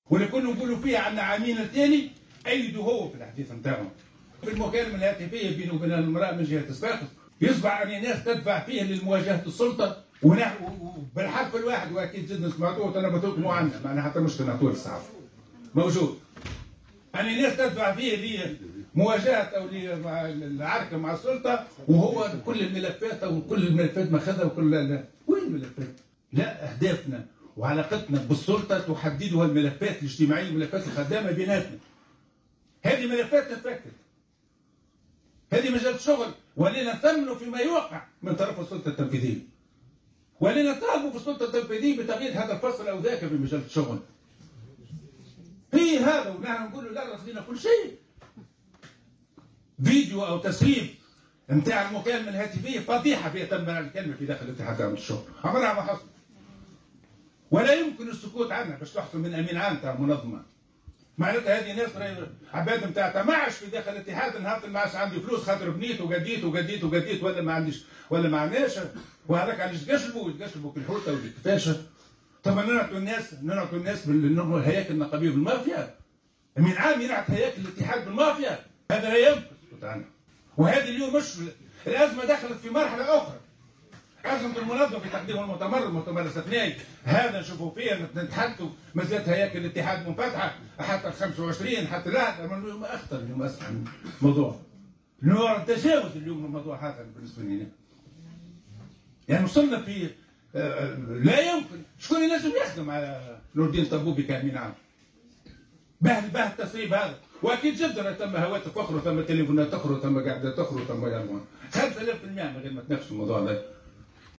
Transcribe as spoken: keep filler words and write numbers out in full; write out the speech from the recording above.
واللي كنا نقولوا فيها عن عامين الثاني ايدوا هو في الحديث نتاعهم في المكالمه الهاتفيه بينه وبين المراه من جهه الصفاقس يصبح ان الناس تدفع فيها لمواجهه السلطه وبالحرف الواحد واكيد جدا سمعتوه انا بتوك مو عندنا معناها حتى مش نعطوه الصحافه موجود ان الناس تدفع فيه لمواجهه او للعركه مع السلطه وهو كل الملفات او كل الملفات ماخذها وكل لا, لا. وين الملفات؟ لا اهدافنا وعلاقتنا بالسلطه تحددها الملفات الاجتماعيه الملفات الخدامه بيناتنا. هذه ملفات تتفكك. هذه مجال شغل ولينا نثمنوا فيما يوقع من طرف السلطه التنفيذيه. ولينا نطالبوا في السلطه التنفيذيه بتغيير هذا الفصل او ذاك في مجال الشغل. هي هذا ونحن نقول لا رصدنا كل شيء. فيديو او تسريب نتاع المكالمه الهاتفيه فضيحه فيها تم الكلمه في داخل اتحاد عمل الشغل. عمرها ما حصل. ولا يمكن السكوت عنها باش تحصل من امين عام تاع منظمه. معناتها هذه ناس عباد نتاعها معش في داخل الاتحاد نهار ما عادش عندي فلوس خاطر بنيت وقديت وقديت وقديت ولا ما عنديش ولا ما عندناش وهذاك علاش قشبوا يتقشبوا في الحوته والكفاشه. طبعا نعطوا الناس نعطوا الناس بالهياكل النقابيه بالمافيا. امين عام ينعت هياكل الاتحاد بالمافيا هذا لا يمكن السكوت عنه. وهذه اليوم مش الازمه دخلت في مرحله اخرى. أزمة المنظمة في تقديم المؤتمر المؤتمر الاستثنائي هذا نشوفوا فيه نتحدثوا مازالت هياكل الاتحاد منفتحة حتى خمسة وعشرين حتى لا اليوم أخطر اليوم أسمع الموضوع. نوع التجاوز اليوم الموضوع هذا بالنسبة لنا. يعني وصلنا في لا يمكن شكون ينجم يخدم على نور الدين طبوبي كأمين عام. به به التسريب هذا واكيد جدا تم هواتف اخرى تم تليفونات اخرى تم قاعده اخرى تم خمسة آلاف بالمئة من غير ما تنافسوا الموضوع هذا.